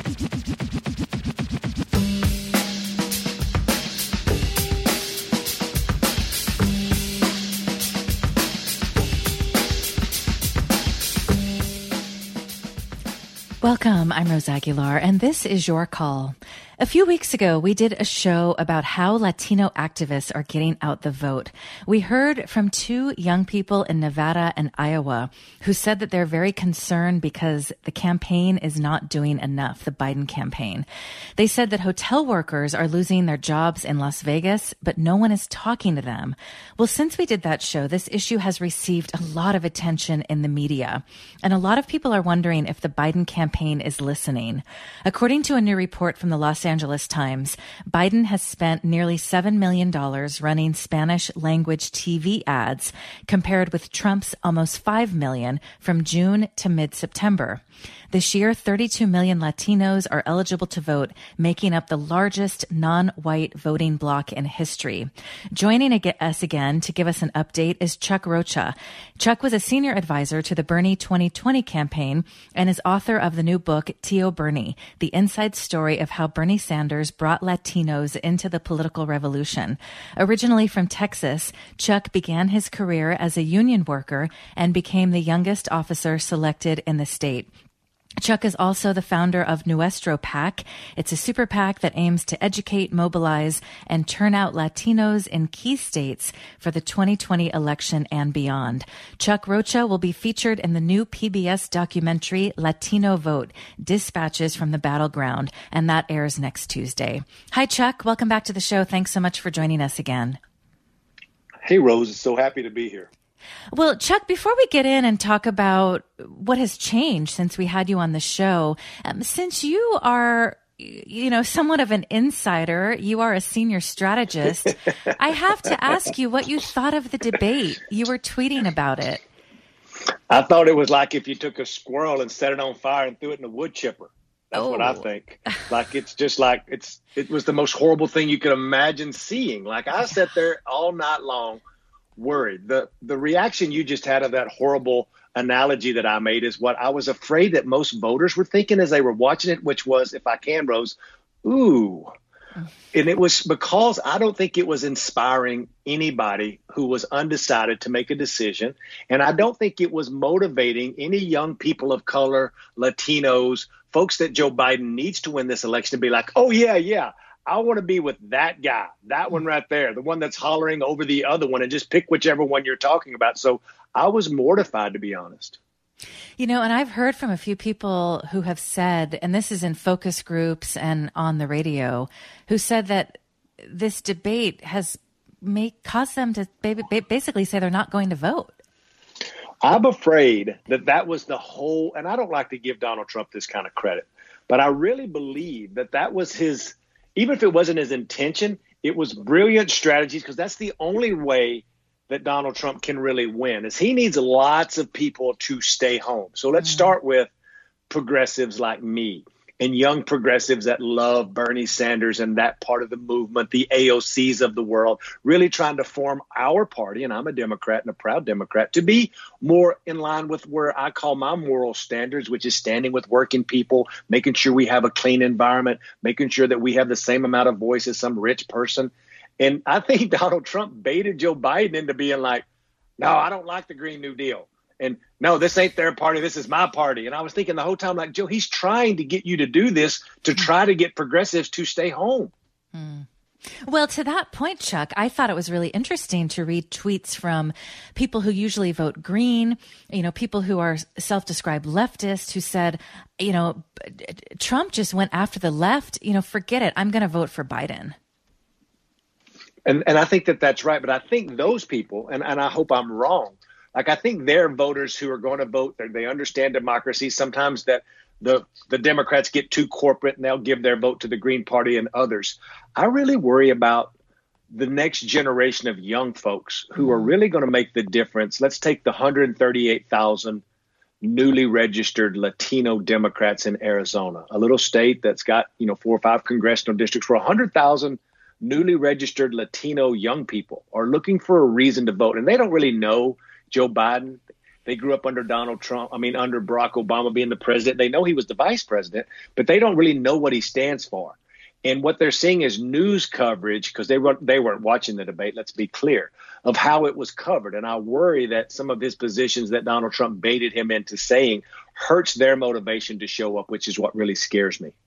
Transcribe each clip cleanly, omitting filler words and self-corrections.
Welcome, I'm Rose Aguilar, and this is Your Call. A few weeks ago, we did a show about how Latino activists are getting out the vote. We heard from two young people in Nevada and Iowa who said that they're very concerned because the campaign is not doing enough, the Biden campaign. They said that hotel workers are losing their jobs in Las Vegas, but no one is talking to them. Well, since we did that show, this issue has received a lot of attention in the media, and a lot of people are wondering if the Biden campaign is listening. According to a new report from the Los Angeles Times, Biden has spent nearly $7 million running Spanish language TV ads, compared with Trump's almost $5 million from June to mid-September. This year, 32 million Latinos are eligible to vote, making up the largest non-white voting bloc in history. Joining us again to give us an update is Chuck Rocha. Chuck was a senior advisor to the Bernie 2020 campaign and is author of the new book, Tío Bernie, the inside story of how Bernie Sanders brought Latinos into the political revolution. Originally from Texas, Chuck began his career as a union worker and became the youngest officer selected in the state. Chuck is also the founder of Nuestro PAC. It's a super PAC that aims to educate, mobilize, and turn out Latinos in key states for the 2020 election and beyond. Chuck Rocha will be featured in the new PBS documentary Latino Vote, Dispatches from the Battleground, and that airs next Tuesday. Hi, Chuck. Welcome back to the show. Thanks so much for joining us again. Hey, Rose. So happy to be here. Well, Chuck, before we get in and talk about what has changed since we had you on the show, since you are, somewhat of an insider, you are a senior strategist, I have to ask you what you thought of the debate. You were tweeting about it. I thought it was like if you took a squirrel and set it on fire and threw it in a wood chipper. That's what I think. Like, it's just like it was the most horrible thing you could imagine seeing. Like, I sat there all night long worried. The reaction you just had of that horrible analogy that I made is what I was afraid that most voters were thinking as they were watching it, which was, if I can, Rose, ooh. And it was because I don't think it was inspiring anybody who was undecided to make a decision. And I don't think it was motivating any young people of color, Latinos, folks that Joe Biden needs to win this election to be like, oh, yeah. I want to be with that guy, that one right there, the one that's hollering over the other one, and just pick whichever one you're talking about. So I was mortified, to be honest. And I've heard from a few people who have said, and this is in focus groups and on the radio, who said that this debate has caused them to basically say they're not going to vote. I'm afraid that was the whole, and I don't like to give Donald Trump this kind of credit, but I really believe that was his. Even if it wasn't his intention, it was brilliant strategies, because that's the only way that Donald Trump can really win, is he needs lots of people to stay home. So let's start with progressives like me and young progressives that love Bernie Sanders and that part of the movement, the AOCs of the world, really trying to form our party, and I'm a Democrat and a proud Democrat, to be more in line with where I call my moral standards, which is standing with working people, making sure we have a clean environment, making sure that we have the same amount of voice as some rich person. And I think Donald Trump baited Joe Biden into being like, no, I don't like the Green New Deal. And no, this ain't their party. This is my party. And I was thinking the whole time, like, Joe, he's trying to get you to do this to try to get progressives to stay home. Well, to that point, Chuck, I thought it was really interesting to read tweets from people who usually vote green, people who are self-described leftists who said, Trump just went after the left. Forget it. I'm going to vote for Biden. And I think that's right. But I think those people, and I hope I'm wrong, like, I think they're voters who are going to vote. They understand democracy. Sometimes that the Democrats get too corporate and they'll give their vote to the Green Party and others. I really worry about the next generation of young folks who are really going to make the difference. Let's take the 138,000 newly registered Latino Democrats in Arizona, a little state that's got, 4 or 5 congressional districts where 100,000 newly registered Latino young people are looking for a reason to vote. And they don't really know Joe Biden. They grew up under under Barack Obama being the president. They know he was the vice president, but they don't really know what he stands for. And what they're seeing is news coverage, because they weren't watching the debate, let's be clear, of how it was covered. And I worry that some of his positions that Donald Trump baited him into saying hurts their motivation to show up, which is what really scares me.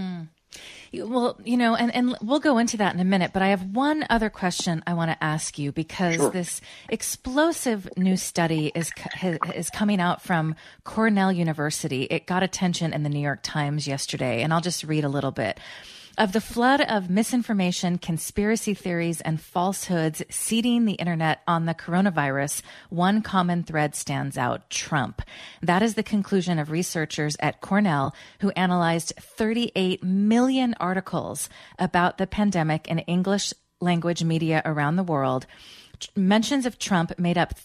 Well, and we'll go into that in a minute, but I have one other question I want to ask you, because this explosive new study is coming out from Cornell University. It got attention in the New York Times yesterday, and I'll just read a little bit. Of the flood of misinformation, conspiracy theories, and falsehoods seeding the internet on the coronavirus, one common thread stands out: Trump. That is the conclusion of researchers at Cornell who analyzed 38 million articles about the pandemic in English language media around the world. Mentions of Trump made up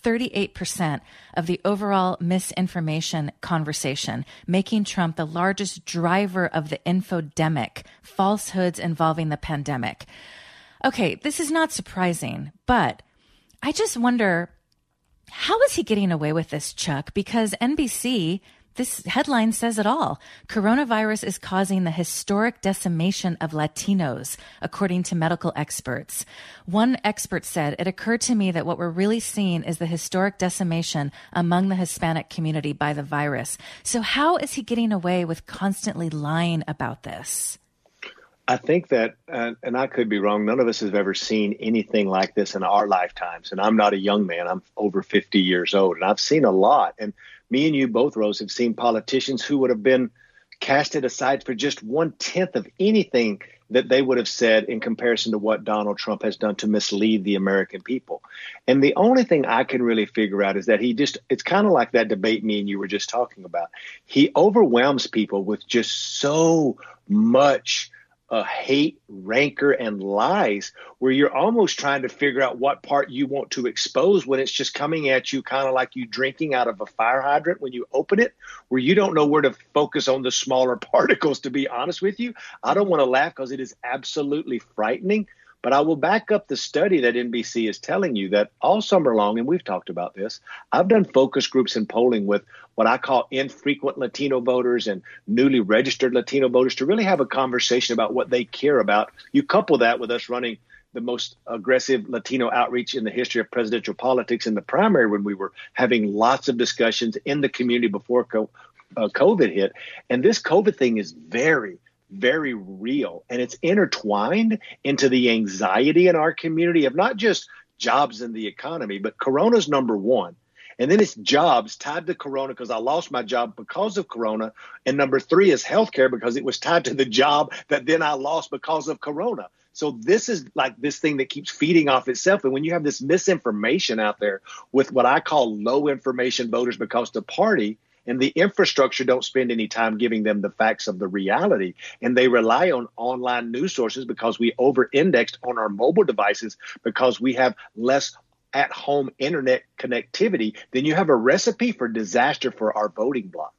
38% of the overall misinformation conversation, making Trump the largest driver of the infodemic, falsehoods involving the pandemic. Okay, this is not surprising, but I just wonder, how is he getting away with this, Chuck? Because NBC, this headline says it all. Coronavirus is causing the historic decimation of Latinos, according to medical experts. One expert said, "It occurred to me that what we're really seeing is the historic decimation among the Hispanic community by the virus." So how is he getting away with constantly lying about this? I think that, and I could be wrong, none of us have ever seen anything like this in our lifetimes. And I'm not a young man. I'm over 50 years old, and I've seen a lot. And me and you both, Rose, have seen politicians who would have been casted aside for just 1/10 of anything that they would have said in comparison to what Donald Trump has done to mislead the American people. And the only thing I can really figure out is that it's kind of like that debate me and you were just talking about. He overwhelms people with just so much hate, rancor, and lies, where you're almost trying to figure out what part you want to expose when it's just coming at you kind of like you drinking out of a fire hydrant when you open it, where you don't know where to focus on the smaller particles, to be honest with you. I don't want to laugh because it is absolutely frightening. But I will back up the study that NBC is telling you that all summer long, and we've talked about this, I've done focus groups and polling with what I call infrequent Latino voters and newly registered Latino voters to really have a conversation about what they care about. You couple that with us running the most aggressive Latino outreach in the history of presidential politics in the primary, when we were having lots of discussions in the community before COVID hit. And this COVID thing is very, very real, and it's intertwined into the anxiety in our community of not just jobs and the economy, but Corona's number one. And then it's jobs tied to Corona because I lost my job because of Corona. And number three is healthcare because it was tied to the job that then I lost because of Corona. So this is like this thing that keeps feeding off itself. And when you have this misinformation out there with what I call low information voters, because the party and the infrastructure don't spend any time giving them the facts of the reality. And they rely on online news sources because we over-indexed on our mobile devices because we have less at-home internet connectivity. Then you have a recipe for disaster for our voting bloc.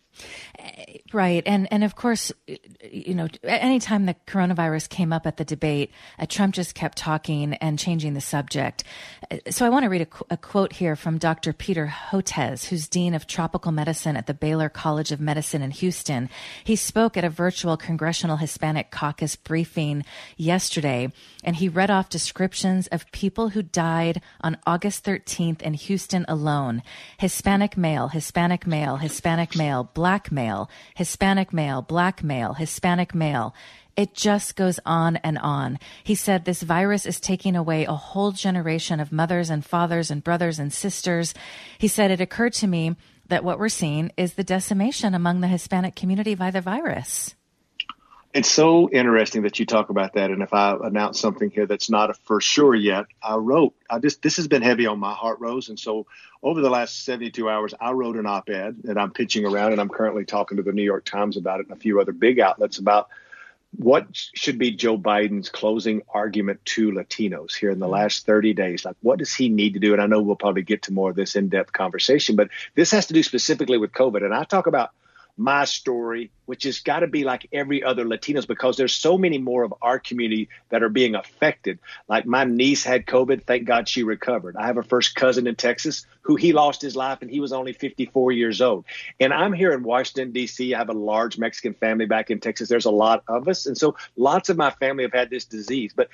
Right. And of course, anytime the coronavirus came up at the debate, Trump just kept talking and changing the subject. So I want to read a quote here from Dr. Peter Hotez, who's Dean of Tropical Medicine at the Baylor College of Medicine in Houston. He spoke at a virtual Congressional Hispanic Caucus briefing yesterday, and he read off descriptions of people who died on August 13th in Houston alone. Hispanic male, Hispanic male, Hispanic male, black male, Hispanic male, black male, Hispanic male. It just goes on and on. He said this virus is taking away a whole generation of mothers and fathers and brothers and sisters. He said, it occurred to me that what we're seeing is the decimation among the Hispanic community by the virus. It's so interesting that you talk about that. And if I announce something here that's not a for sure yet, this has been heavy on my heart, Rose. And so over the last 72 hours, I wrote an op-ed that I'm pitching around, and I'm currently talking to the New York Times about it and a few other big outlets about what should be Joe Biden's closing argument to Latinos here in the last 30 days. Like, what does he need to do? And I know we'll probably get to more of this in-depth conversation, but this has to do specifically with COVID. And I talk about my story, which has got to be like every other Latinos, because there's so many more of our community that are being affected. Like my niece had COVID. Thank God she recovered. I have a first cousin in Texas who he lost his life and he was only 54 years old. And I'm here in Washington, D.C. I have a large Mexican family back in Texas. There's a lot of us. And so lots of my family have had this disease. But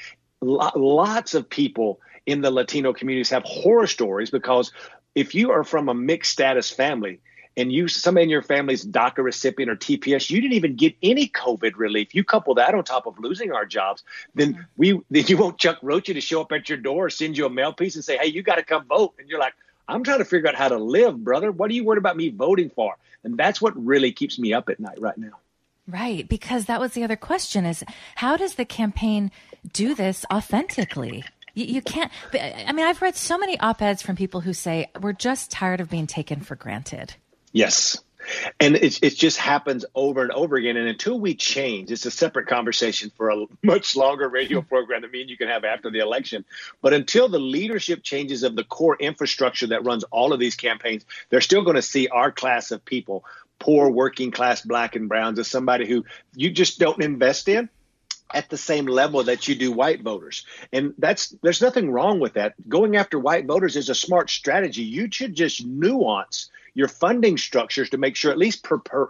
lots of people in the Latino communities have horror stories, because if you are from a mixed status family and somebody in your family's DACA recipient or TPS, you didn't even get any COVID relief. You couple that on top of losing our jobs, then you won't Chuck Rocha to show up at your door or send you a mail piece and say, hey, you got to come vote. And you're like, I'm trying to figure out how to live, brother. What are you worried about me voting for? And that's what really keeps me up at night right now. Right, because that was the other question is, how does the campaign do this authentically? You can't, I mean, I've read so many op-eds from people who say, we're just tired of being taken for granted. Yes. And it just happens over and over again. And until we change, it's a separate conversation for a much longer radio program that me and you can have after the election. But until the leadership changes of the core infrastructure that runs all of these campaigns, they're still going to see our class of people, poor working class Black and browns, as somebody who you just don't invest in at the same level that you do white voters. And there's nothing wrong with that. Going after white voters is a smart strategy. You should just nuance your funding structures to make sure at least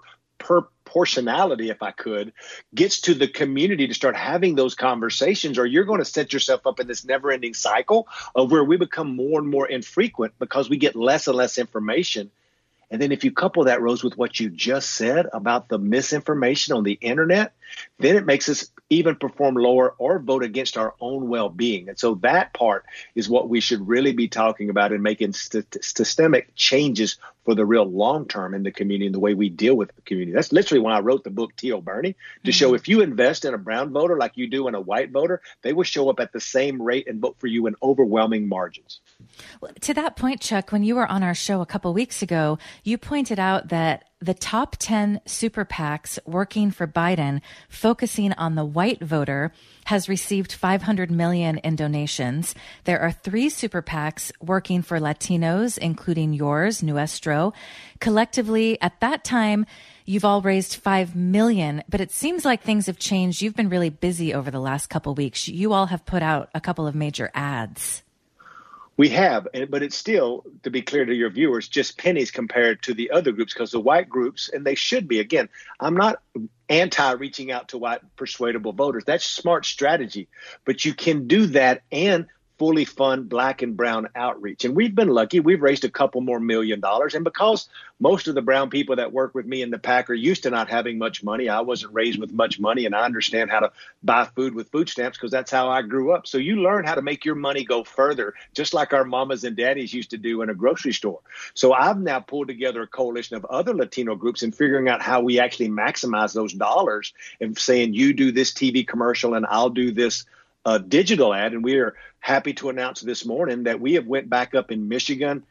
proportionality, if I could, gets to the community to start having those conversations, or you're going to set yourself up in this never-ending cycle of where we become more and more infrequent because we get less and less information. And then if you couple that, Rose, with what you just said about the misinformation on the internet, then it makes us even perform lower or vote against our own well-being. And so that part is what we should really be talking about and making systemic changes for the real long term in the community and the way we deal with the community. That's literally why I wrote the book T.O. Bernie, to show if you invest in a brown voter like you do in a white voter, they will show up at the same rate and vote for you in overwhelming margins. Well, to that point, Chuck, when you were on our show a couple weeks ago, you pointed out that the top 10 super PACs working for Biden, focusing on the white voter, has received $500 million in donations. There are 3 super PACs working for Latinos, including yours, Nuestro. Collectively, at that time, you've all raised $5 million, but it seems like things have changed. You've been really busy over the last couple of weeks. You all have put out a couple of major ads. We have, but it's still, to be clear to your viewers, just pennies compared to the other groups, because the white groups, and they should be, again, I'm not anti-reaching out to white persuadable voters. That's smart strategy, but you can do that and fully fund Black and brown outreach. And we've been lucky. We've raised a couple more $1 million. And because most of the brown people that work with me in the PAC are used to not having much money, I wasn't raised with much money, and I understand how to buy food with food stamps because that's how I grew up. So you learn how to make your money go further, just like our mamas and daddies used to do in a grocery store. So I've now pulled together a coalition of other Latino groups and figuring out how we actually maximize those dollars and saying, you do this TV commercial and I'll do this digital ad. And we are happy to announce this morning that we have went back up in Michigan,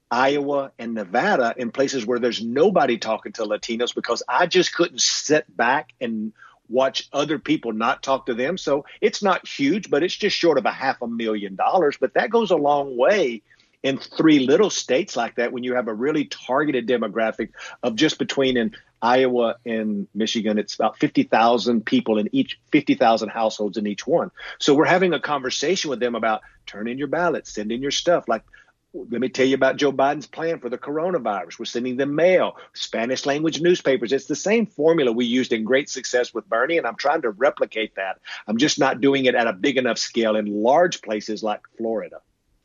Iowa, and Nevada in places where there's nobody talking to Latinos, because I just couldn't sit back and watch other people not talk to them. So it's not huge, but it's just short of $500,000. But that goes a long way in 3 little states like that when you have a really targeted demographic of just between in Iowa and Michigan, it's about 50,000 people in each, 50,000 households in each one. So we're having a conversation with them about turn in your ballots, send in your stuff. Like, let me tell you about Joe Biden's plan for the coronavirus. We're sending them mail, Spanish language newspapers. It's the same formula we used in great success with Bernie, and I'm trying to replicate that. I'm just not doing it at a big enough scale in large places like Florida.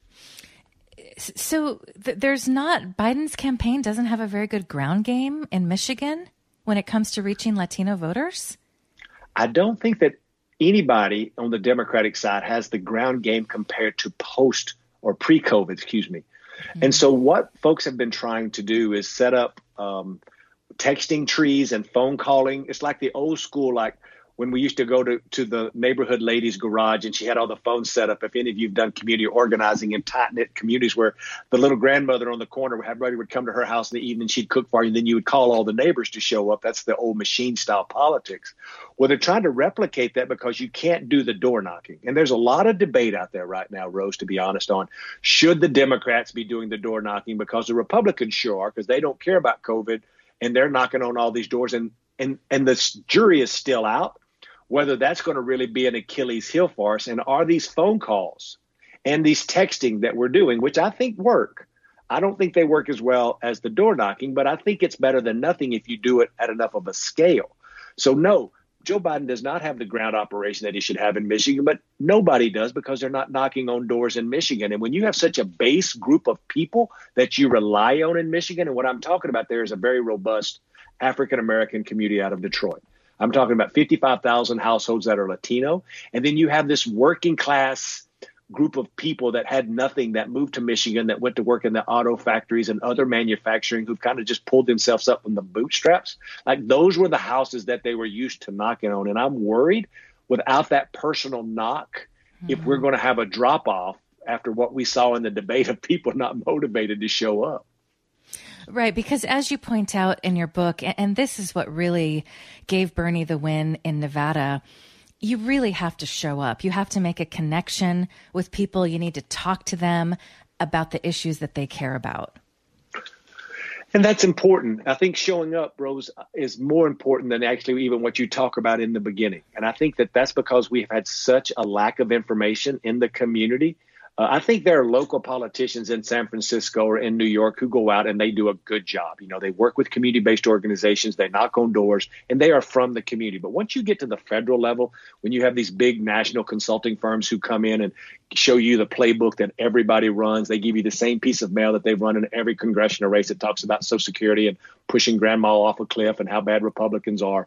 So there's not, Biden's campaign doesn't have a very good ground game in Michigan when it comes to reaching Latino voters? I don't think that anybody on the Democratic side has the ground game compared to post or pre-COVID, Mm-hmm. And so what folks have been trying to do is set up texting trees and phone calling. It's like the old school, like when we used to go to the neighborhood lady's garage and she had all the phones set up. If any of you have done community organizing in tight-knit communities where the little grandmother on the corner, everybody would come to her house in the evening, she'd cook for you, and then you would call all the neighbors to show up. That's the old machine-style politics. Well, they're trying to replicate that because you can't do the door knocking. And there's a lot of debate out there right now, Rose, to be honest, on should the Democrats be doing the door knocking, because the Republicans sure are, because they don't care about COVID and they're knocking on all these doors, and the jury is still out whether that's going to really be an Achilles heel for us. And are these phone calls and these texting that we're doing, which I think work, I don't think they work as well as the door knocking, but I think it's better than nothing if you do it at enough of a scale. So no, Joe Biden does not have the ground operation that he should have in Michigan, but nobody does, because they're not knocking on doors in Michigan. And when you have such a base group of people that you rely on in Michigan, and what I'm talking about there is a very robust African-American community out of Detroit. I'm talking about 55,000 households that are Latino. And then you have this working class group of people that had nothing, that moved to Michigan, that went to work in the auto factories and other manufacturing, who've kind of just pulled themselves up from the bootstraps. Like, those were the houses that they were used to knocking on. And I'm worried without that personal knock, if we're going to have a drop off after what we saw in the debate of people not motivated to show up. Right, because as you point out in your book, and this is what really gave Bernie the win in Nevada, you really have to show up. You have to make a connection with people. You need to talk to them about the issues that they care about. And that's important. I think showing up, Rose, is more important than actually even what you talk about in the beginning. And I think that that's because we've had such a lack of information in the community. I think there are local politicians in San Francisco or in New York who go out and they do a good job. You know, they work with community-based organizations, they knock on doors, and they are from the community. But once you get to the federal level, when you have these big national consulting firms who come in and show you the playbook that everybody runs, they give you the same piece of mail that they run in every congressional race that talks about Social Security and pushing grandma off a cliff and how bad Republicans are.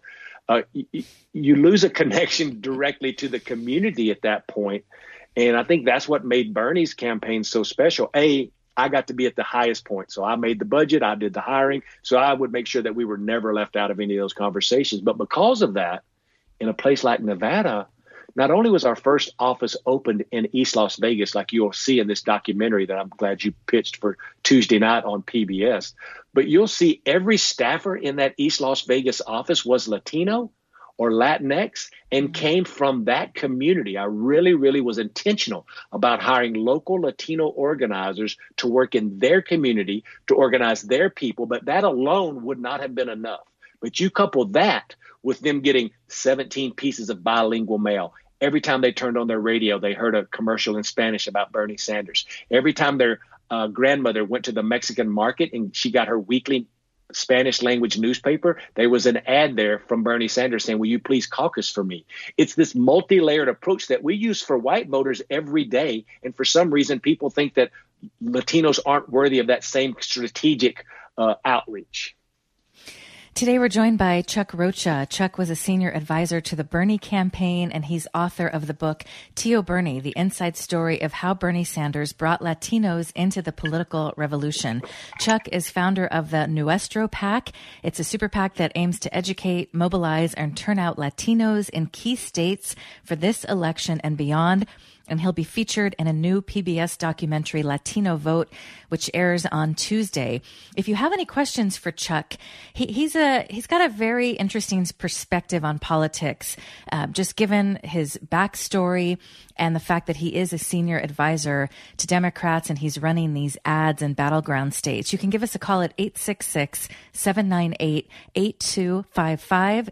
You lose a connection directly to the community at that point. And I think that's what made Bernie's campaign so special. I got to be at the highest point. So I made the budget. I did the hiring. So I would make sure that we were never left out of any of those conversations. But because of that, in a place like Nevada, not only was our first office opened in East Las Vegas, like you'll see in this documentary that I'm glad you pitched for Tuesday night on PBS, but you'll see every staffer in that East Las Vegas office was Latino or Latinx and came from that community. I really, really was intentional about hiring local Latino organizers to work in their community, to organize their people, but that alone would not have been enough. But you couple that with them getting 17 pieces of bilingual mail. Every time they turned on their radio, they heard a commercial in Spanish about Bernie Sanders. Every time their grandmother went to the Mexican market and she got her weekly Spanish language newspaper, there was an ad there from Bernie Sanders saying, "Will you please caucus for me?" It's this multi-layered approach that we use for white voters every day. And for some reason, people think that Latinos aren't worthy of that same strategic outreach. Today, we're joined by Chuck Rocha. Chuck was a senior advisor to the Bernie campaign, and he's author of the book, Tío Bernie, the inside story of how Bernie Sanders brought Latinos into the political revolution. Chuck is founder of the Nuestro PAC. It's a super PAC that aims to educate, mobilize, and turn out Latinos in key states for this election and beyond. And he'll be featured in a new PBS documentary, Latino Vote, which airs on Tuesday. If you have any questions for Chuck, he's got a very interesting perspective on politics, just given his backstory and the fact that he is a senior advisor to Democrats and he's running these ads in battleground states. You can give us a call at 866-798-8255,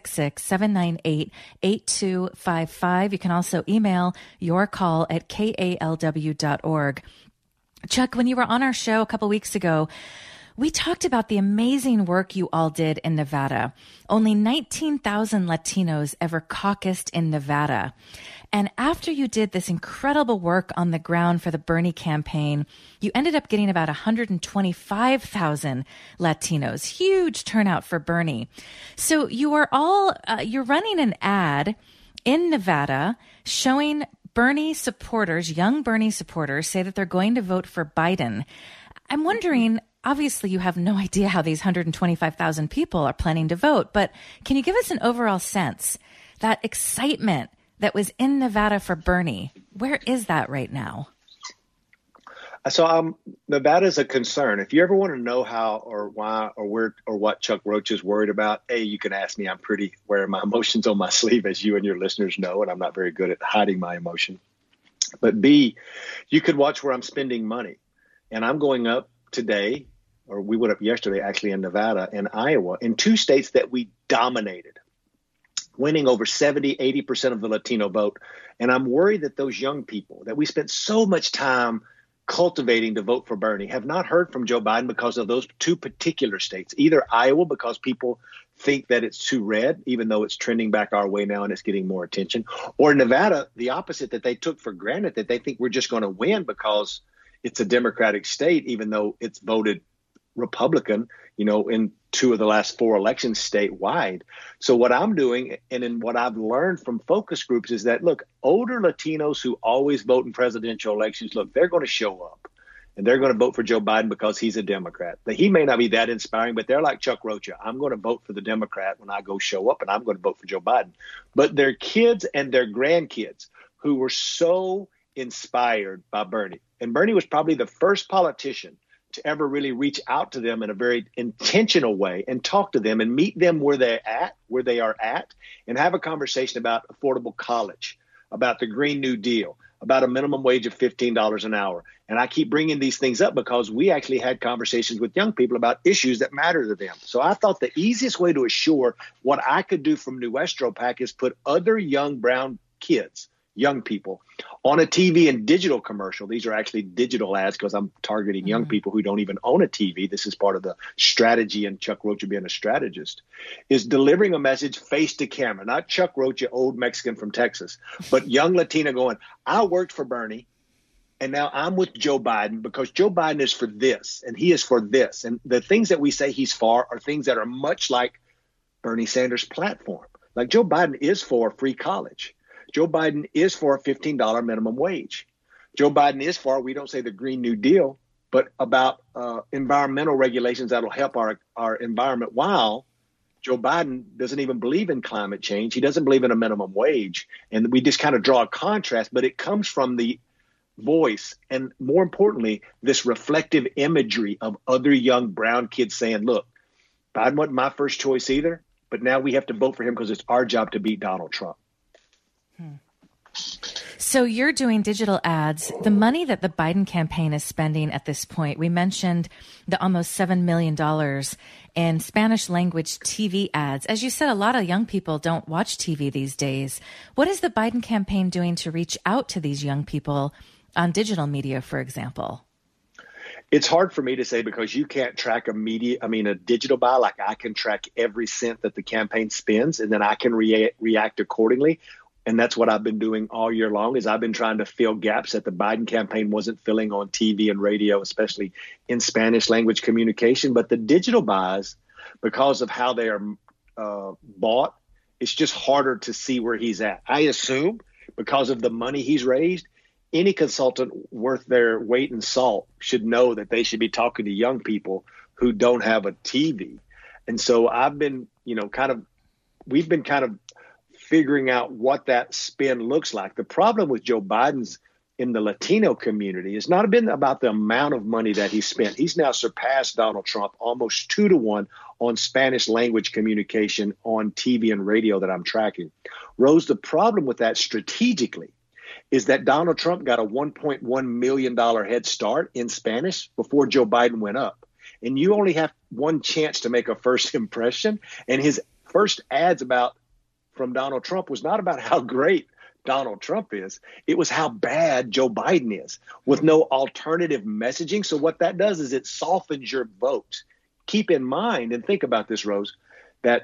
866-798-8255. You can also email your call at kalw.org. Chuck, when you were on our show a couple weeks ago, we talked about the amazing work you all did in Nevada. Only 19,000 Latinos ever caucused in Nevada. And after you did this incredible work on the ground for the Bernie campaign, you ended up getting about 125,000 Latinos. Huge turnout for Bernie. So you are you're running an ad in Nevada showing Bernie supporters, young Bernie supporters, say that they're going to vote for Biden. I'm wondering, obviously you have no idea how these 125,000 people are planning to vote, but can you give us an overall sense, that excitement that was in Nevada for Bernie, where is that right now? So Nevada is a concern. If you ever want to know how or why or where or what Chuck Roach is worried about, A, you can ask me. I'm pretty wearing my emotions on my sleeve, as you and your listeners know, and I'm not very good at hiding my emotion. But B, you could watch where I'm spending money. And I'm going up today or we went up yesterday actually in Nevada and Iowa, in two states that we dominated, winning over 70, 80% of the Latino vote. And I'm worried that those young people that we spent so much time cultivating to vote for Bernie have not heard from Joe Biden because of those two particular states, either Iowa, because people think that it's too red, even though it's trending back our way now and it's getting more attention, or Nevada, the opposite, that they took for granted, that they think we're just going to win because it's a Democratic state, even though it's voted Republican, in two of the last four elections statewide. So what I'm doing, and in what I've learned from focus groups, is that, look, older Latinos who always vote in presidential elections, look, they're going to show up and they're going to vote for Joe Biden because he's a Democrat. But he may not be that inspiring, but they're like Chuck Rocha. I'm going to vote for the Democrat when I go show up, and I'm going to vote for Joe Biden. But their kids and their grandkids who were so inspired by Bernie, and Bernie was probably the first politician to ever really reach out to them in a very intentional way and talk to them and meet them where they are at, and have a conversation about affordable college, about the Green New Deal, about a minimum wage of $15 an hour. And I keep bringing these things up because we actually had conversations with young people about issues that matter to them. So I thought the easiest way to assure what I could do from Nuestro PAC is put other young brown kids, young people, on a TV and digital commercial. These are actually digital ads because I'm targeting young people who don't even own a TV. This is part of the strategy, and Chuck Rocha being a strategist, is delivering a message face to camera, not Chuck Rocha, old Mexican from Texas, but young Latina going, I worked for Bernie, and now I'm with Joe Biden because Joe Biden is for this, and he is for this. And the things that we say he's for are things that are much like Bernie Sanders' platform. Like Joe Biden is for free college. Joe Biden is for a $15 minimum wage. Joe Biden is for, we don't say the Green New Deal, but about environmental regulations that'll help our environment, while Joe Biden doesn't even believe in climate change. He doesn't believe in a minimum wage. And we just kind of draw a contrast, but it comes from the voice and, more importantly, this reflective imagery of other young brown kids saying, look, Biden wasn't my first choice either, but now we have to vote for him because it's our job to beat Donald Trump. So you're doing digital ads. The money that the Biden campaign is spending at this point, we mentioned the almost $7 million in Spanish language TV ads. As you said, a lot of young people don't watch TV these days. What is the Biden campaign doing to reach out to these young people on digital media, for example? It's hard for me to say because you can't track a digital buy like I can track every cent that the campaign spends, and then I can react accordingly. And that's what I've been doing all year long, is I've been trying to fill gaps that the Biden campaign wasn't filling on TV and radio, especially in Spanish language communication. But the digital buys, because of how they are bought, it's just harder to see where he's at. I assume because of the money he's raised, any consultant worth their weight in salt should know that they should be talking to young people who don't have a TV. And so I've been, we've been kind of figuring out what that spin looks like. The problem with Joe Biden's in the Latino community has not been about the amount of money that he spent. He's now surpassed Donald Trump almost 2-to-1 on Spanish language communication on TV and radio that I'm tracking. Rose, the problem with that strategically is that Donald Trump got a $1.1 million head start in Spanish before Joe Biden went up. And you only have one chance to make a first impression. And his first ads from Donald Trump was not about how great Donald Trump is. It was how bad Joe Biden is, with no alternative messaging. So what that does is it softens your vote. Keep in mind, and think about this, Rose, that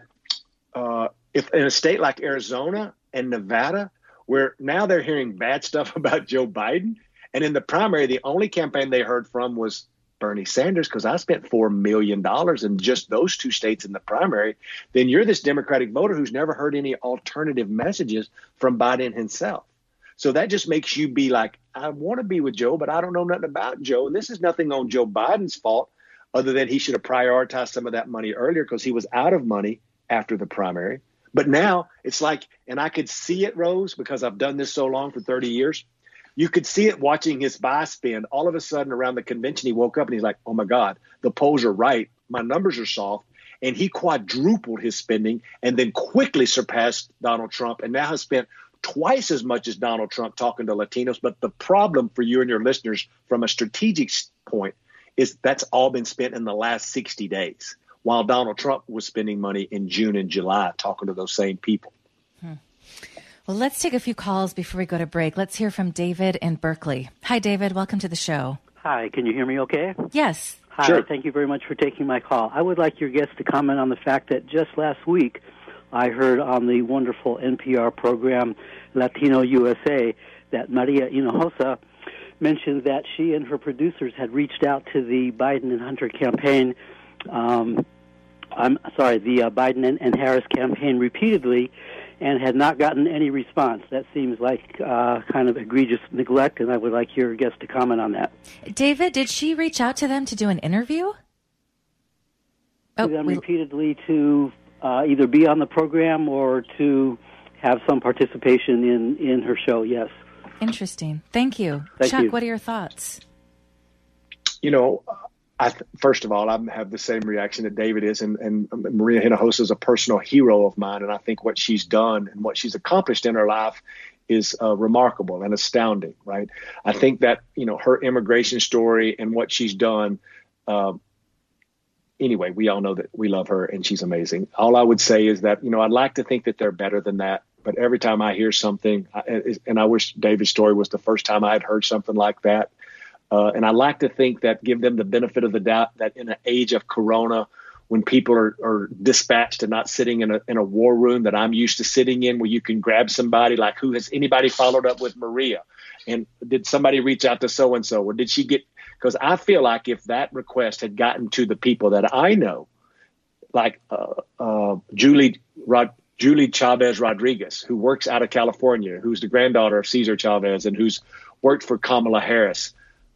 if in a state like Arizona and Nevada, where now they're hearing bad stuff about Joe Biden, and in the primary, the only campaign they heard from was Bernie Sanders, because I spent $4 million in just those two states in the primary, then you're this Democratic voter who's never heard any alternative messages from Biden himself. So that just makes you be like, I want to be with Joe, but I don't know nothing about Joe. And this is nothing on Joe Biden's fault, other than he should have prioritized some of that money earlier because he was out of money after the primary. But now it's like, and I could see it, Rose, because I've done this so long for 30 years. You could see it watching his buy spend. All of a sudden around the convention, he woke up and he's like, oh, my God, the polls are right. My numbers are soft. And he quadrupled his spending and then quickly surpassed Donald Trump and now has spent twice as much as Donald Trump talking to Latinos. But the problem for you and your listeners from a strategic point that's all been spent in the last 60 days, while Donald Trump was spending money in June and July talking to those same people. Well, let's take a few calls before we go to break. Let's hear from David in Berkeley. Hi, David. Welcome to the show. Hi. Can you hear me okay? Yes. Hi. Sure. Thank you very much for taking my call. I would like your guest to comment on the fact that just last week I heard on the wonderful NPR program Latino USA that Maria Hinojosa mentioned that she and her producers had reached out to the Biden and Hunter campaign, the Biden and Harris campaign repeatedly and had not gotten any response. That seems like kind of egregious neglect, and I would like your guest to comment on that. David, did she reach out to them to do an interview? Repeatedly to either be on the program or to have some participation in her show, yes. Interesting. Thank you. Thank Chuck, you. What are your thoughts? First of all, I have the same reaction that David is, and Maria Hinojosa is a personal hero of mine, and I think what she's done and what she's accomplished in her life is remarkable and astounding, right? I think that, her immigration story and what she's done, anyway, we all know that we love her and she's amazing. All I would say is that, I'd like to think that they're better than that, but every time I hear something, and I wish David's story was the first time I had heard something like that, and I like to think that, give them the benefit of the doubt, that in an age of Corona, when people are dispatched and not sitting in a war room that I'm used to sitting in, where you can grab somebody, like, has anybody followed up with Maria? And did somebody reach out to so-and-so? Or did she get, because I feel like if that request had gotten to the people that I know, like Julie Chavez Rodriguez, who works out of California, who's the granddaughter of Cesar Chavez and who's worked for Kamala Harris,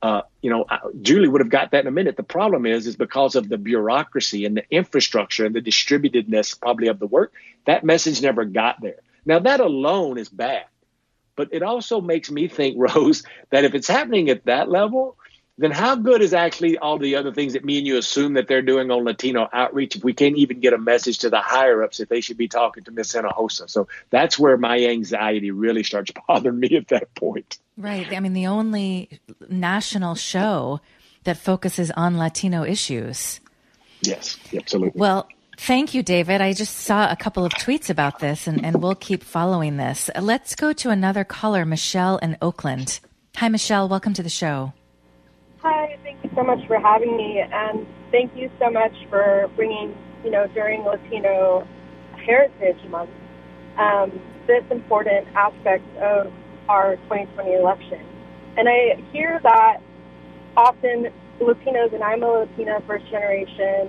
Julie would have got that in a minute. The problem is because of the bureaucracy and the infrastructure and the distributedness probably of the work, that message never got there. Now, that alone is bad, but it also makes me think, Rose, that if it's happening at that level, then how good is actually all the other things that me and you assume that they're doing on Latino outreach if we can't even get a message to the higher-ups that they should be talking to Ms. Hinojosa? So that's where my anxiety really starts bothering me at that point. Right. I mean, the only national show that focuses on Latino issues. Yes, absolutely. Well, thank you, David. I just saw a couple of tweets about this, and we'll keep following this. Let's go to another caller, Michelle in Oakland. Hi, Michelle. Welcome to the show. Hi, thank you so much for having me, and thank you so much for bringing, during Latino Heritage Month, this important aspect of our 2020 election. And I hear that often Latinos, and I'm a Latina first generation,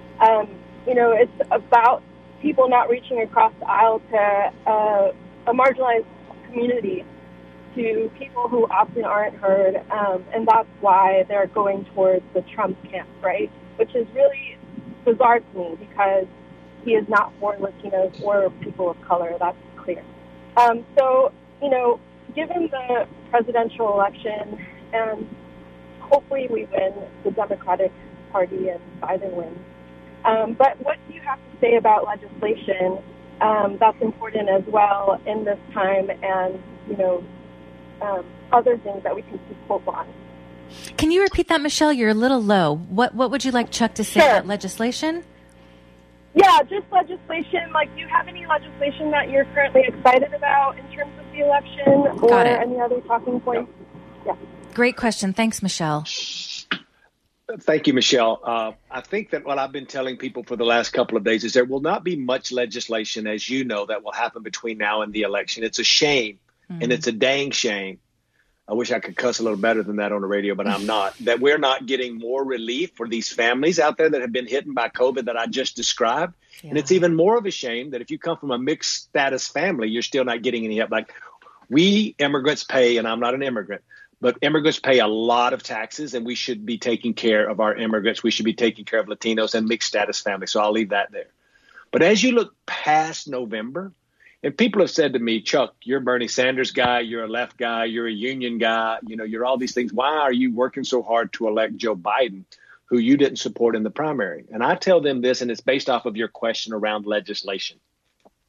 it's about people not reaching across the aisle to a marginalized community, to people who often aren't heard, and that's why they're going towards the Trump camp, right? Which is really bizarre to me because he is not for Latinos or people of color, that's clear. Given the presidential election, and hopefully we win, the Democratic Party and Biden wins, but what do you have to say about legislation that's important as well in this time, and, other things that we can keep hope on? Can you repeat that, Michelle? You're a little low. What would you like Chuck to say about legislation? Yeah, just legislation. Like, do you have any legislation that you're currently excited about in terms of the election or any other talking points? Yeah. Great question. Thanks, Michelle. Thank you, Michelle. I think that what I've been telling people for the last couple of days is there will not be much legislation, as you know, that will happen between now and the election. It's a shame, and it's a dang shame. I wish I could cuss a little better than that on the radio, but I'm not. That we're not getting more relief for these families out there that have been hit by COVID that I just described. Yeah. And it's even more of a shame that if you come from a mixed status family, you're still not getting any help. Like, we immigrants pay, and I'm not an immigrant, but immigrants pay a lot of taxes, and we should be taking care of our immigrants. We should be taking care of Latinos and mixed status families. So I'll leave that there. But as you look past November, and people have said to me, Chuck, you're a Bernie Sanders guy, you're a left guy, you're a union guy, you're all these things. Why are you working so hard to elect Joe Biden, who you didn't support in the primary? And I tell them this, and it's based off of your question around legislation.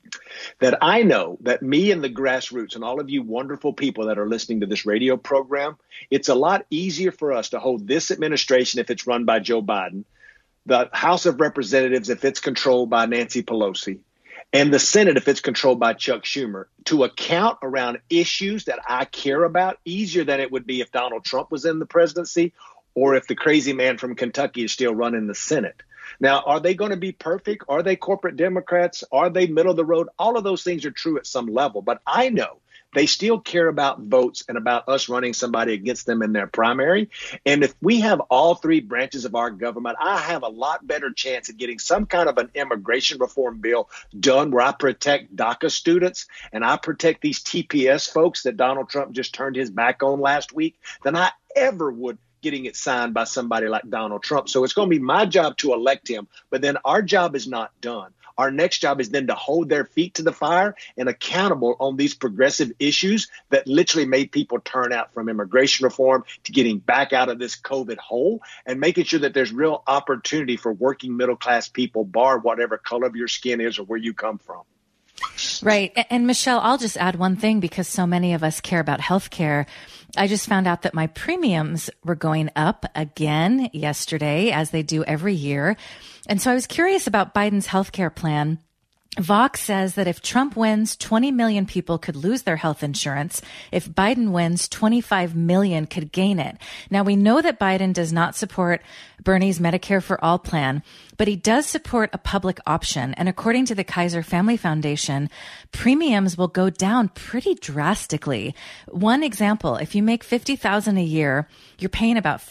that I know that me and the grassroots and all of you wonderful people that are listening to this radio program, it's a lot easier for us to hold this administration if it's run by Joe Biden, the House of Representatives if it's controlled by Nancy Pelosi, and the Senate if it's controlled by Chuck Schumer, to account around issues that I care about easier than it would be if Donald Trump was in the presidency or if the crazy man from Kentucky is still running the Senate. Now, are they going to be perfect? Are they corporate Democrats? Are they middle of the road? All of those things are true at some level. But I know they still care about votes and about us running somebody against them in their primary. And if we have all three branches of our government, I have a lot better chance of getting some kind of an immigration reform bill done where I protect DACA students and I protect these TPS folks that Donald Trump just turned his back on last week than I ever would getting it signed by somebody like Donald Trump. So it's going to be my job to elect him, but then our job is not done. Our next job is then to hold their feet to the fire and accountable on these progressive issues that literally made people turn out from immigration reform to getting back out of this COVID hole and making sure that there's real opportunity for working middle class people, bar whatever color of your skin is or where you come from. Right. And Michelle, I'll just add one thing because so many of us care about healthcare. I just found out that my premiums were going up again yesterday, as they do every year. And so I was curious about Biden's healthcare plan. Vox says that if Trump wins, 20 million people could lose their health insurance. If Biden wins, 25 million could gain it. Now, we know that Biden does not support Bernie's Medicare for All plan, but he does support a public option. And according to the Kaiser Family Foundation, premiums will go down pretty drastically. One example, if you make $50,000 a year, you're paying about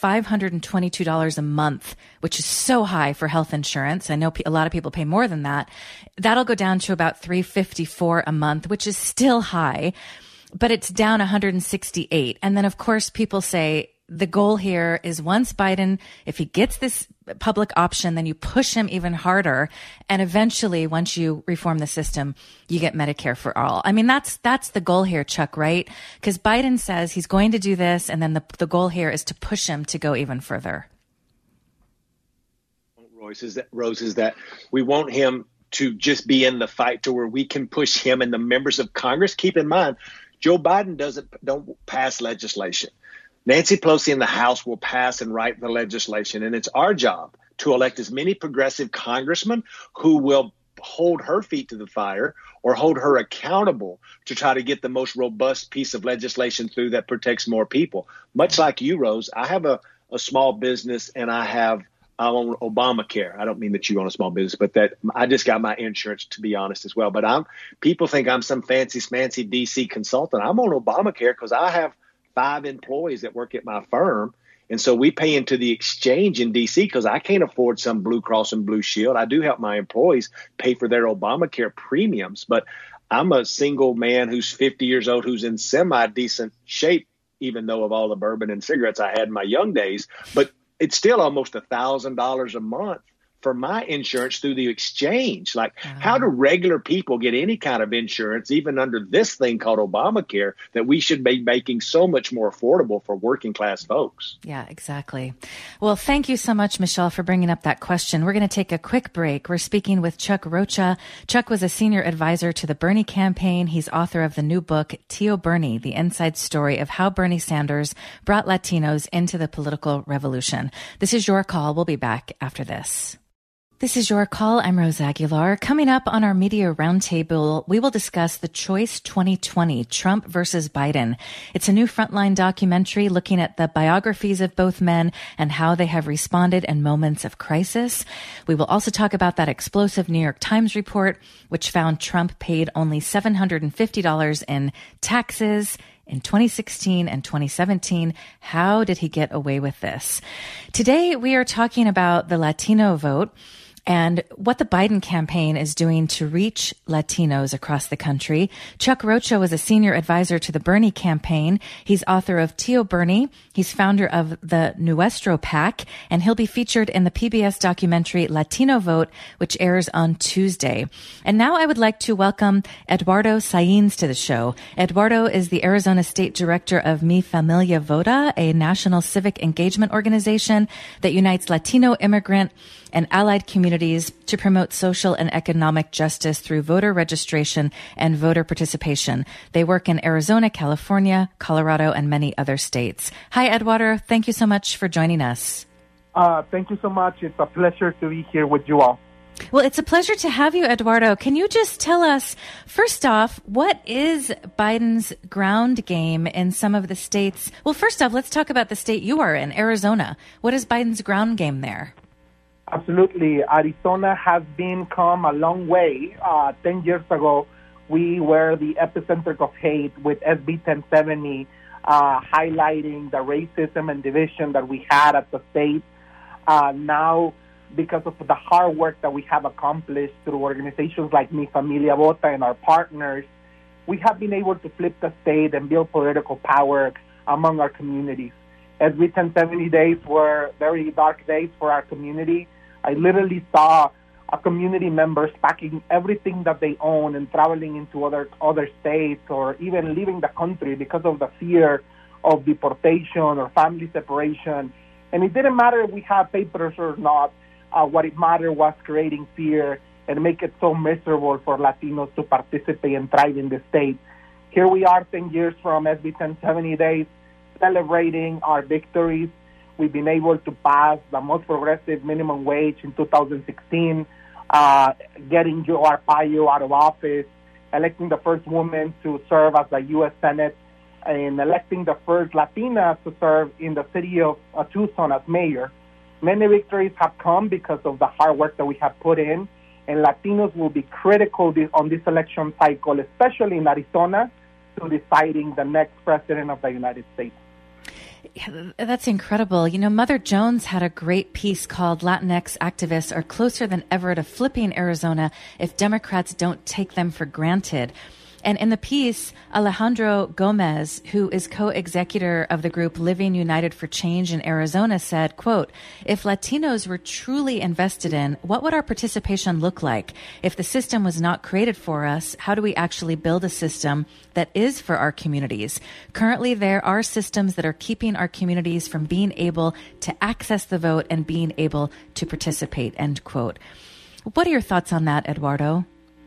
$522 a month, which is so high for health insurance. I know a lot of people pay more than that. That'll go down to about $354 a month, which is still high, but it's down $168. And then, of course, people say, the goal here is once Biden, if he gets this public option, then you push him even harder. And eventually, once you reform the system, you get Medicare for all. I mean, that's the goal here, Chuck, right? Because Biden says he's going to do this. And then the goal here is to push him to go even further. Rose, is that we want him to just be in the fight to where we can push him and the members of Congress. Keep in mind, Joe Biden don't pass legislation. Nancy Pelosi in the House will pass and write the legislation, and it's our job to elect as many progressive congressmen who will hold her feet to the fire or hold her accountable to try to get the most robust piece of legislation through that protects more people. Much like you, Rose, I have a small business and I'm on Obamacare. I don't mean that you own a small business, but that I just got my insurance, to be honest, as well. But people think I'm some fancy smancy DC consultant. I'm on Obamacare because I have 5 employees that work at my firm. And so we pay into the exchange in D.C. because I can't afford some Blue Cross and Blue Shield. I do help my employees pay for their Obamacare premiums. But I'm a single man who's 50 years old, who's in semi-decent shape, even though of all the bourbon and cigarettes I had in my young days. But it's still almost $1,000 a month for my insurance through the exchange. Like, how do regular people get any kind of insurance, even under this thing called Obamacare, that we should be making so much more affordable for working class folks? Yeah, exactly. Well, thank you so much, Michelle, for bringing up that question. We're going to take a quick break. We're speaking with Chuck Rocha. Chuck was a senior advisor to the Bernie campaign. He's author of the new book, Tio Bernie, The Inside Story of How Bernie Sanders Brought Latinos into the Political Revolution. This is Your Call. We'll be back after this. This is Your Call. I'm Rose Aguilar. Coming up on our Media Roundtable, we will discuss the Choice 2020, Trump versus Biden. It's a new Frontline documentary looking at the biographies of both men and how they have responded in moments of crisis. We will also talk about that explosive New York Times report, which found Trump paid only $750 in taxes in 2016 and 2017. How did he get away with this? Today, we are talking about the Latino vote and what the Biden campaign is doing to reach Latinos across the country. Chuck Rocha was a senior advisor to the Bernie campaign. He's author of Tio Bernie. He's founder of the Nuestro PAC, and he'll be featured in the PBS documentary Latino Vote, which airs on Tuesday. And now I would like to welcome Eduardo Saenz to the show. Eduardo is the Arizona State Director of Mi Familia Vota, a national civic engagement organization that unites Latino immigrant and allied communities to promote social and economic justice through voter registration and voter participation. They work in Arizona, California, Colorado, and many other states. Hi, Eduardo. Thank you so much for joining us. Thank you so much. It's a pleasure to be here with you all. Well, it's a pleasure to have you, Eduardo. Can you just tell us, first off, what is Biden's ground game in some of the states? Well, first off, let's talk about the state you are in, Arizona. What is Biden's ground game there? Absolutely. Arizona has come a long way. 10 years ago, we were the epicenter of hate with SB 1070, highlighting the racism and division that we had at the state. Now, because of the hard work that we have accomplished through organizations like Mi Familia Vota and our partners, we have been able to flip the state and build political power among our communities. SB 1070 days were very dark days for our community. I literally saw a community members packing everything that they own and traveling into other states or even leaving the country because of the fear of deportation or family separation. And it didn't matter if we had papers or not. What it mattered was creating fear and make it so miserable for Latinos to participate and thrive in the state. Here we are 10 years from SB 1070 days, celebrating our victories. We've been able to pass the most progressive minimum wage in 2016, getting Joe Arpaio out of office, electing the first woman to serve as the U.S. Senate, and electing the first Latina to serve in the city of Tucson as mayor. Many victories have come because of the hard work that we have put in, and Latinos will be critical on this election cycle, especially in Arizona, to deciding the next president of the United States. Yeah, that's incredible. You know, Mother Jones had a great piece called Latinx Activists Are Closer Than Ever to Flipping Arizona If Democrats Don't Take Them for Granted. And in the piece, Alejandro Gomez, who is co-executor of the group Living United for Change in Arizona, said, quote, if Latinos were truly invested in, what would our participation look like? If the system was not created for us, how do we actually build a system that is for our communities? Currently, there are systems that are keeping our communities from being able to access the vote and being able to participate, end quote. What are your thoughts on that, Eduardo?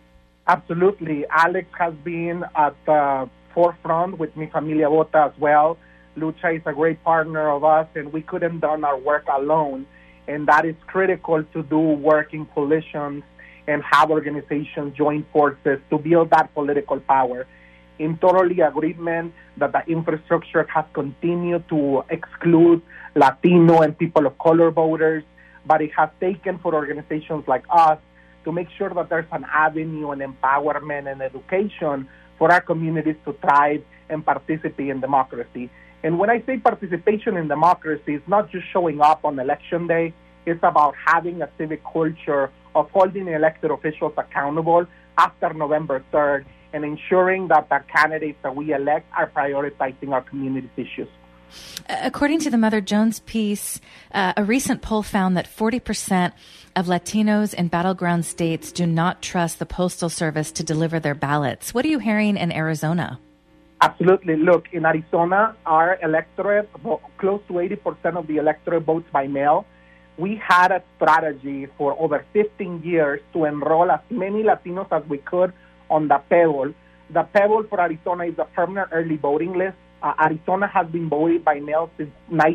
Absolutely. Alex has been at the forefront with Mi Familia Vota as well. Lucha is a great partner of us, and we couldn't have done our work alone. And that is critical to do work in coalitions and have organizations join forces to build that political power. In totally agreement that the infrastructure has continued to exclude Latino and people of color voters, but it has taken for organizations like us to make sure that there's an avenue and empowerment and education for our communities to thrive and participate in democracy. And when I say participation in democracy, it's not just showing up on election day. It's about having a civic culture of holding elected officials accountable after November 3rd and ensuring that the candidates that we elect are prioritizing our community's issues. According to the Mother Jones piece, a recent poll found that 40% of Latinos in battleground states do not trust the Postal Service to deliver their ballots. What are you hearing in Arizona? Absolutely. Look, in Arizona, our electorate, close to 80% of the electorate votes by mail. We had a strategy for over 15 years to enroll as many Latinos as we could on the PEVOL. The PEVOL for Arizona is a permanent early voting list. Arizona has been voted by mail since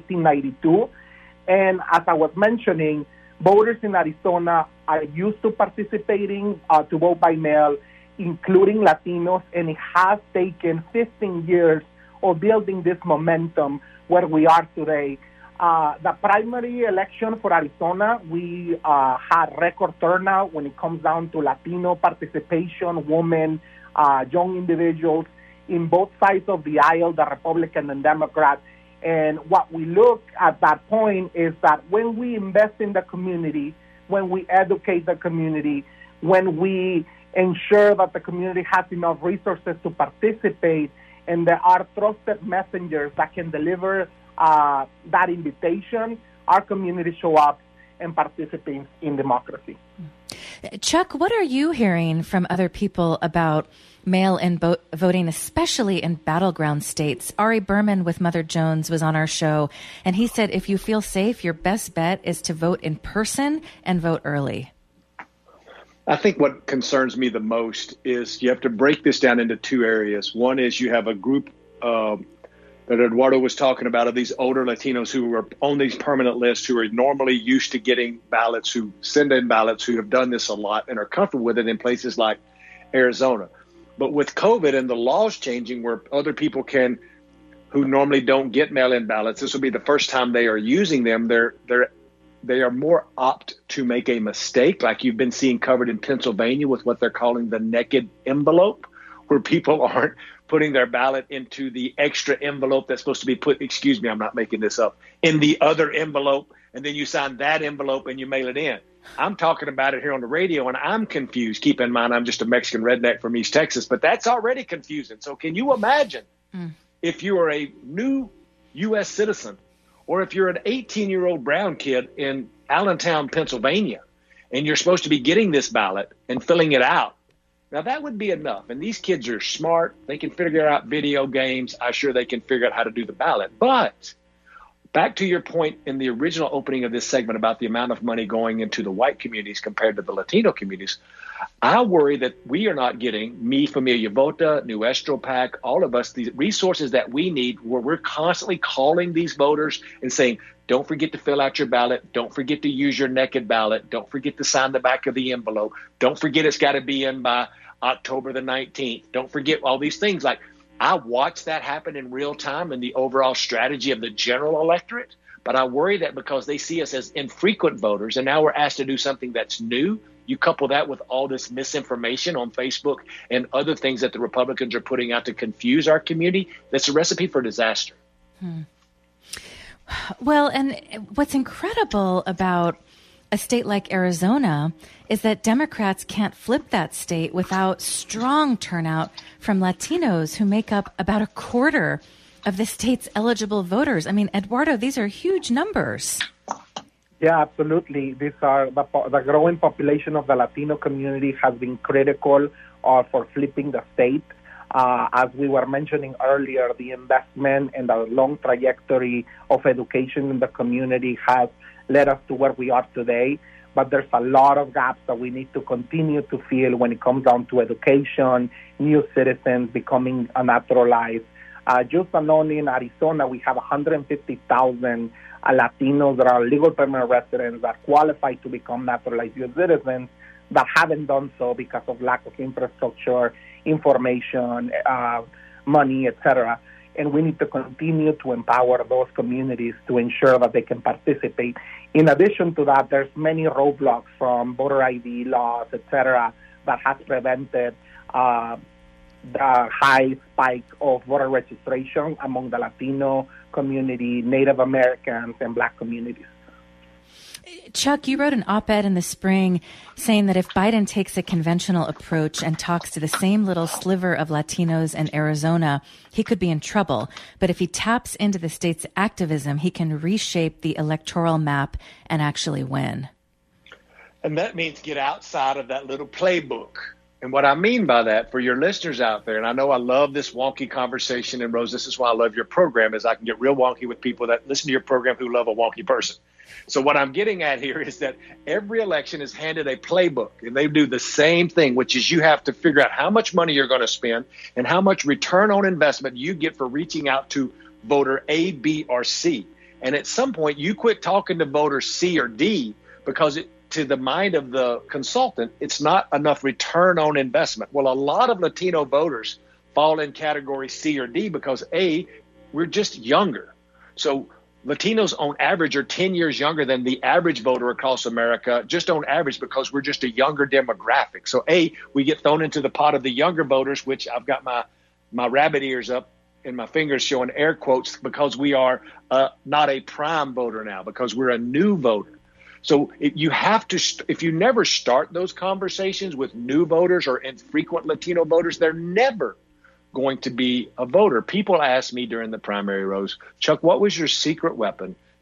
1992. And as I was mentioning, voters in Arizona are used to participating to vote by mail, including Latinos, and it has taken 15 years of building this momentum where we are today. The primary election for Arizona, we had record turnout when it comes down to Latino participation, women, young individuals, in both sides of the aisle, the Republican and Democrat. And what we look at that point is that when we invest in the community, when we educate the community, when we ensure that the community has enough resources to participate, and there are trusted messengers that can deliver that invitation, our community show up. and participate in democracy. Chuck, what are you hearing from other people about mail-in voting, especially in battleground states? Ari Berman with Mother Jones was on our show, and he said if you feel safe, your best bet is to vote in person and vote early. I think what concerns me the most is you have to break this down into two areas. One is you have a group that Eduardo was talking about of these older Latinos who are on these permanent lists, who are normally used to getting ballots, who send in ballots, who have done this a lot and are comfortable with it in places like Arizona. But with COVID and the laws changing where other people can, who normally don't get mail-in ballots, this will be the first time they are using them. They are more apt to make a mistake, like you've been seeing covered in Pennsylvania with what they're calling the naked envelope, where people aren't putting their ballot into the extra envelope that's supposed to be put, excuse me, I'm not making this up, in the other envelope, and then you sign that envelope and you mail it in. I'm talking about it here on the radio, and I'm confused. Keep in mind, I'm just a Mexican redneck from East Texas, but that's already confusing. So can you imagine if you are a new U.S. citizen, or if you're an 18-year-old brown kid in Allentown, Pennsylvania, and you're supposed to be getting this ballot and filling it out? Now, that would be enough. And these kids are smart. They can figure out video games. I'm sure they can figure out how to do the ballot. But back to your point in the original opening of this segment about the amount of money going into the white communities compared to the Latino communities, I worry that we are not getting Mi Familia Vota, Nuestro PAC, all of us, these resources that we need, where we're constantly calling these voters and saying, don't forget to fill out your ballot. Don't forget to use your naked ballot. Don't forget to sign the back of the envelope. Don't forget it's got to be in by October the 19th. Don't forget all these things. Like, I watch that happen in real time in the overall strategy of the general electorate. But I worry that because they see us as infrequent voters and now we're asked to do something that's new, you couple that with all this misinformation on Facebook and other things that the Republicans are putting out to confuse our community, that's a recipe for disaster. Well, and what's incredible about a state like Arizona is that Democrats can't flip that state without strong turnout from Latinos, who make up about a quarter of the state's eligible voters. I mean, Eduardo, these are huge numbers. Yeah, absolutely. These are the growing population of the Latino community has been critical for flipping the state. As we were mentioning earlier, the investment and the long trajectory of education in the community has led us to where we are today. But there's a lot of gaps that we need to continue to fill when it comes down to education, new citizens becoming naturalized. Just alone in Arizona, we have 150,000 Latinos that are legal permanent residents that qualify to become naturalized U.S. citizens that haven't done so because of lack of infrastructure, information, money, etc. And we need to continue to empower those communities to ensure that they can participate. In addition to that, there's many roadblocks from voter ID laws, etc., that has prevented the high spike of voter registration among the Latino community, Native Americans, and Black communities. Chuck, you wrote an op-ed in the spring saying that if Biden takes a conventional approach and talks to the same little sliver of Latinos in Arizona, he could be in trouble. But if he taps into the state's activism, he can reshape the electoral map and actually win. And that means get outside of that little playbook. And what I mean by that, for your listeners out there, and I know I love this wonky conversation, and Rose, this is why I love your program, is I can get real wonky with people that listen to your program who love a wonky person. So what I'm getting at here is that every election is handed a playbook, and they do the same thing, which is you have to figure out how much money you're going to spend and how much return on investment you get for reaching out to voter A, B, or C. And at some point, you quit talking to voter C or D because to the mind of the consultant, it's not enough return on investment. Well, a lot of Latino voters fall in category C or D because A, we're just younger. So Latinos on average are 10 years younger than the average voter across America, just on average, because we're just a younger demographic. So A, we get thrown into the pot of the younger voters, which I've got my rabbit ears up and my fingers showing air quotes, because we are not a prime voter now, because we're a new voter. So you have to, if you never start those conversations with new voters or infrequent Latino voters, they're never going to be a voter. People ask me during the primary, Rose, Chuck, what was your secret weapon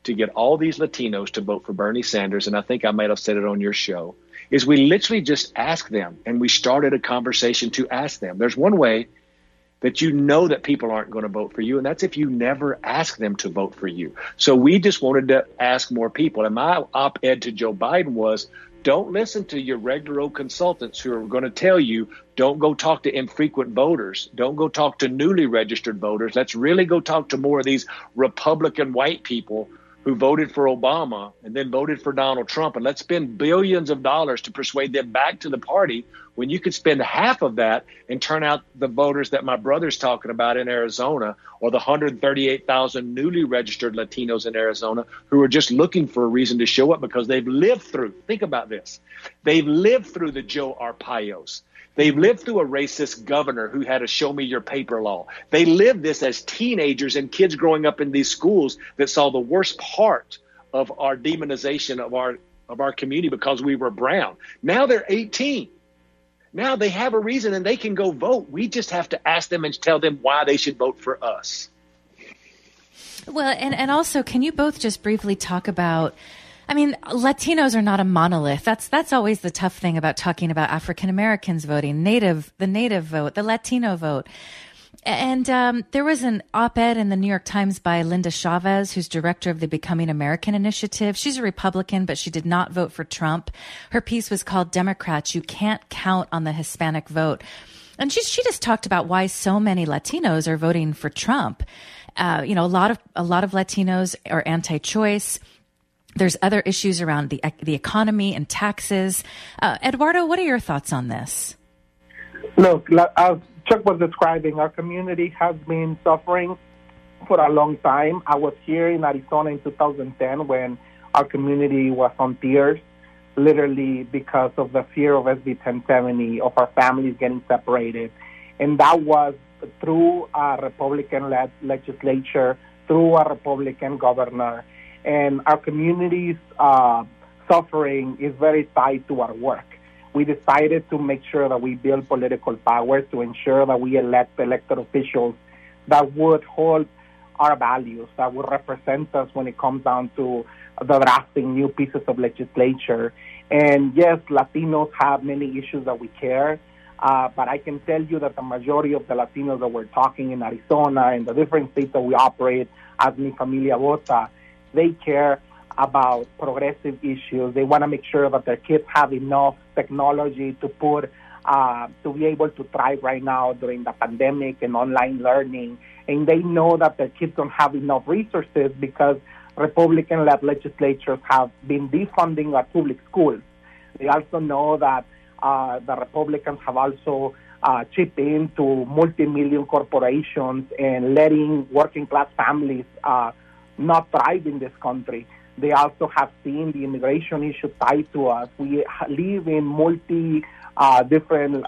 to get all these Latinos to vote for Bernie Sanders, and I think I might have said it on your show, is we literally just ask them, and we started a conversation to ask them. There's one way that you know that people aren't going to vote for you, and that's if you never ask them to vote for you. So we just wanted to ask more people. And my op-ed to Joe Biden was, don't listen to your regular old consultants who are going to tell you, don't go talk to infrequent voters. Don't go talk to newly registered voters. Let's really go talk to more of these Republican white people who voted for Obama and then voted for Donald Trump. And let's spend billions of dollars to persuade them back to the party when you could spend half of that and turn out the voters that my brother's talking about in Arizona, or the 138,000 newly registered Latinos in Arizona who are just looking for a reason to show up because they've lived through, think about this, they've lived through the Joe Arpaio's. They've lived through a racist governor who had a show me your paper law. They lived this as teenagers and kids growing up in these schools that saw the worst part of our demonization of our community because we were brown. Now they're 18. Now they have a reason and they can go vote. We just have to ask them and tell them why they should vote for us. Well, and also, can you both just briefly talk about, I mean, Latinos are not a monolith. That's always the tough thing about talking about African Americans voting, the native vote, the Latino vote. And there was an op-ed in the New York Times by Linda Chavez, who's director of the Becoming American Initiative. She's a Republican, but she did not vote for Trump. Her piece was called Democrats, You Can't Count on the Hispanic Vote. And she just talked about why so many Latinos are voting for Trump. A lot of Latinos are anti-choice. There's other issues around the economy and taxes. Eduardo, what are your thoughts on this? Look, as Chuck was describing, our community has been suffering for a long time. I was here in Arizona in 2010 when our community was on tears, literally because of the fear of SB 1070, of our families getting separated. And that was through a Republican-led legislature, through a Republican governor. And our community's suffering is very tied to our work. We decided to make sure that we build political power to ensure that we elect elected officials that would hold our values, that would represent us when it comes down to the drafting new pieces of legislature. And yes, Latinos have many issues that we care, but I can tell you that the majority of the Latinos that we're talking in Arizona and the different states that we operate as Mi Familia Vota, they care about progressive issues. They want to make sure that their kids have enough technology to be able to thrive right now during the pandemic and online learning. And they know that their kids don't have enough resources because Republican-led legislatures have been defunding our public schools. They also know that the Republicans have also chipped into multi-million corporations and letting working-class families not thrive in this country. They also have seen the immigration issue tied to us. We live in different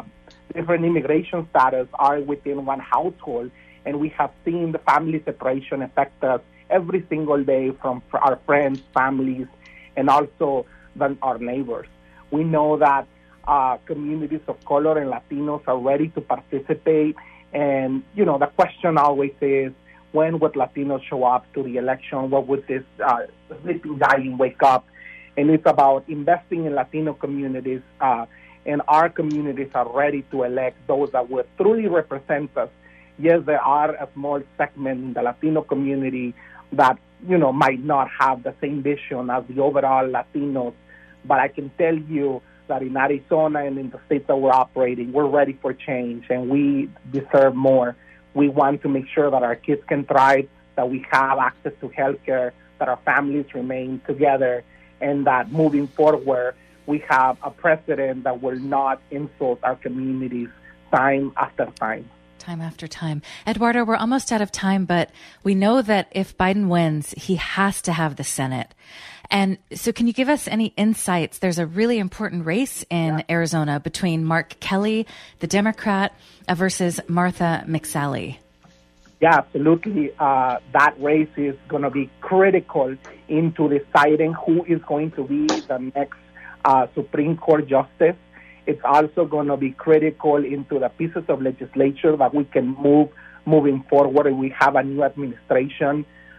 immigration status are within one household, and we have seen the family separation affect us every single day from our friends, families, and also our neighbors. We know that communities of color and Latinos are ready to participate, and the question always is, when would Latinos show up to the election? What would this sleeping giant wake up? And it's about investing in Latino communities, and our communities are ready to elect those that would truly represent us. Yes, there are a small segment in the Latino community that, might not have the same vision as the overall Latinos, but I can tell you that in Arizona and in the states that we're operating, we're ready for change, and we deserve more. We want to make sure that our kids can thrive, that we have access to health care, that our families remain together, and that moving forward, we have a president that will not insult our communities time after time. Time after time. Eduardo, we're almost out of time, but we know that if Biden wins, he has to have the Senate. And so can you give us any insights? There's a really important race in Arizona between Mark Kelly, the Democrat, versus Martha McSally. Yeah, absolutely. That race is going to be critical into deciding who is going to be the next Supreme Court justice. It's also going to be critical into the pieces of legislature that we can moving forward. We have a new administration.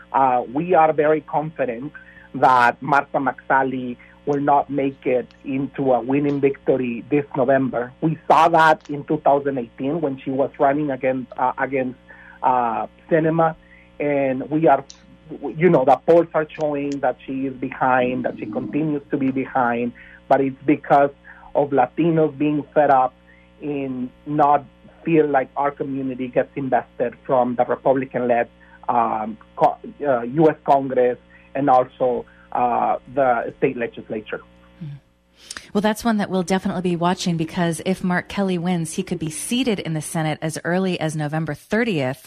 we are very confident that Martha McSally will not make it into a winning victory this November. We saw that in 2018 when she was running against Sinema, and we are, the polls are showing that she is behind, that she continues to be behind, but it's because of Latinos being fed up in not feel like our community gets invested from the Republican-led U.S. Congress and also the state legislature. Well, that's one that we'll definitely be watching, because if Mark Kelly wins, he could be seated in the Senate as early as November 30th,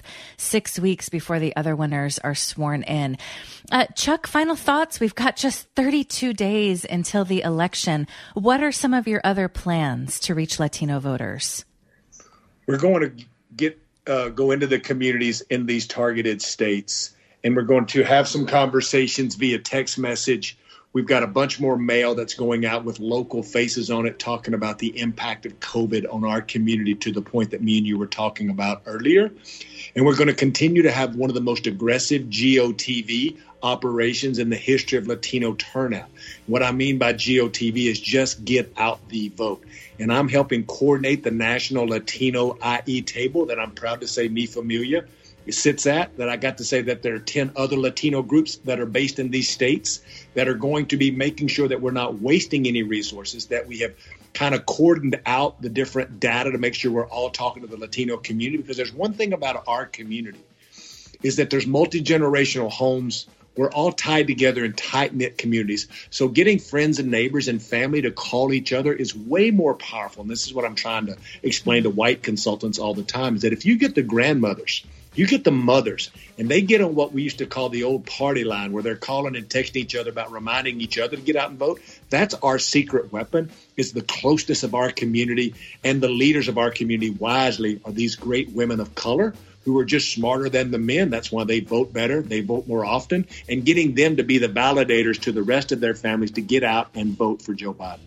6 weeks before the other winners are sworn in. Chuck, final thoughts? We've got just 32 days until the election. What are some of your other plans to reach Latino voters? We're going to go into the communities in these targeted states, and we're going to have some conversations via text message. We've got a bunch more mail that's going out with local faces on it, talking about the impact of COVID on our community, to the point that me and you were talking about earlier. And we're going to continue to have one of the most aggressive GOTV operations in the history of Latino turnout. What I mean by GOTV is just get out the vote. And I'm helping coordinate the National Latino IE table that I'm proud to say Mi Familia sits at, that I got to say that there are 10 other Latino groups that are based in these states that are going to be making sure that we're not wasting any resources, that we have kind of cordoned out the different data to make sure we're all talking to the Latino community. Because there's one thing about our community is that there's multi-generational homes. We're all tied together in tight-knit communities. So getting friends and neighbors and family to call each other is way more powerful. And this is what I'm trying to explain to white consultants all the time, is that if you get the grandmothers, you get the mothers, and they get on what we used to call the old party line, where they're calling and texting each other about reminding each other to get out and vote. That's our secret weapon, is the closeness of our community, and the leaders of our community wisely are these great women of color who are just smarter than the men. That's why they vote better. They vote more often, and getting them to be the validators to the rest of their families to get out and vote for Joe Biden.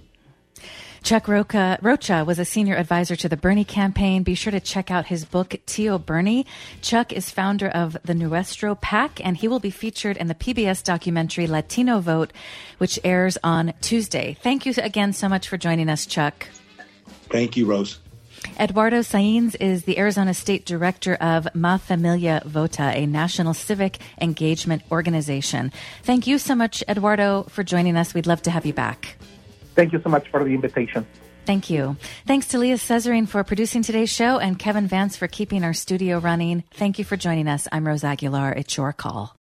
Chuck Rocha was a senior advisor to the Bernie campaign. Be sure to check out his book, Tío Bernie. Chuck is founder of the Nuestro PAC, and he will be featured in the PBS documentary Latino Vote, which airs on Tuesday. Thank you again so much for joining us, Chuck. Thank you, Rose. Eduardo Saenz is the Arizona State Director of Ma Familia Vota, a national civic engagement organization. Thank you so much, Eduardo, for joining us. We'd love to have you back. Thank you so much for the invitation. Thank you. Thanks to Leah Cesarine for producing today's show, and Kevin Vance for keeping our studio running. Thank you for joining us. I'm Rose Aguilar. It's your call.